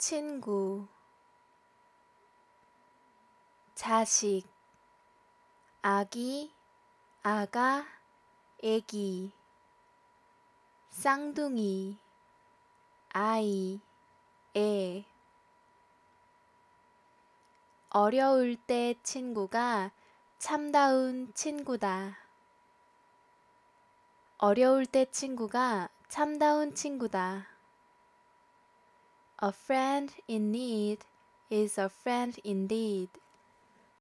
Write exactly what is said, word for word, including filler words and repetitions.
친구, 자식, 아기, 아가, 애기, 쌍둥이, 아이, 애. 어려울 때 친구가 참다운 친구다. 어려울 때 친구가 참다운 친구다. A friend in need is a friend indeed.